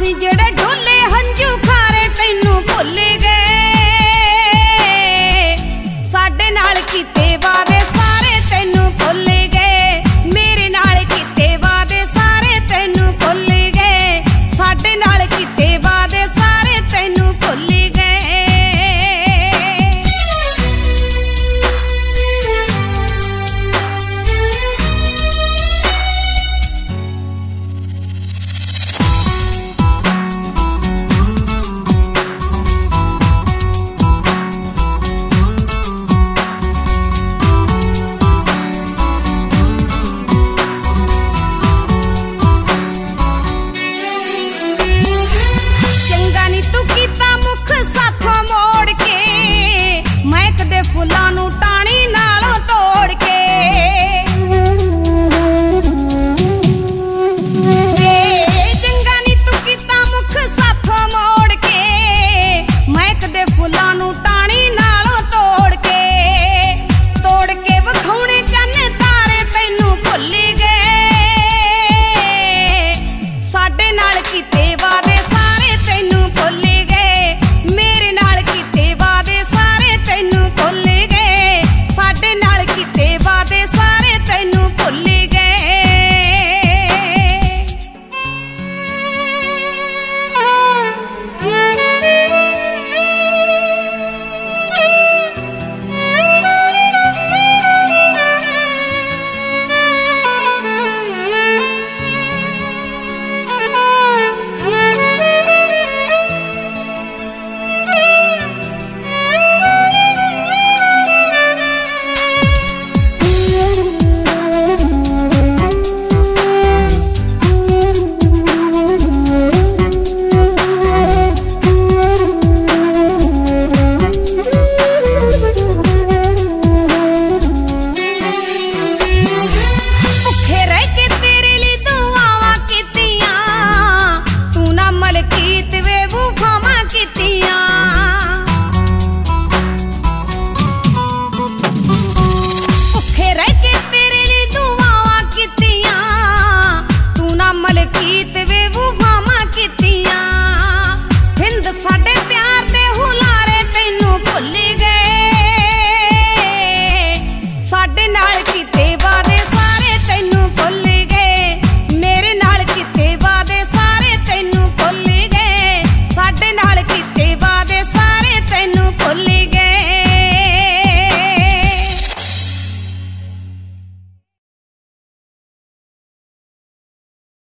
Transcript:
ਅਸੀਂ ਜਿਹੜੇ ਢੋਲੇ ਹੰਝੂ ਖਾਰੇ ਤੈਨੂੰ ਭੁੱਲ ਗਏ, ਸਾਡੇ ਨਾਲ ਕੀਤੇ ਵਾਦੇ ਸਾਰੇ ਤੈਨੂੰ ਭੁੱਲ ਗਏ, ਮੇਰੇ ਨਾਲ ਕੀਤੇ ਵਾਦੇ ਸਾਰੇ ਤੈਨੂੰ ਭੁੱਲ ਗਏ, ਸਾਡੇ ਨਾਲ ਕੀਤੇ ਵਾਦੇ ਸਾਰੇ ਤੈਨੂੰ ਭੁੱਲ ਗਏ। फुलां नूं टाणी नालों तोड़ के चंगा नी तू कीता मुख साथों मोड़ के, मैं कदे फुलां नूं टाणी नालों तोड़ के विखाउणे चन्न तारे तैनूं भुल गए, साडे नाल कीते वादे सारे तैनूं भुल गए, मेरे नाल कीते वादे सारे तैनूं भुल गए, साडे नाल कीते वादे सारे तैनूं भुल गए। मलकीत वे वो फामा की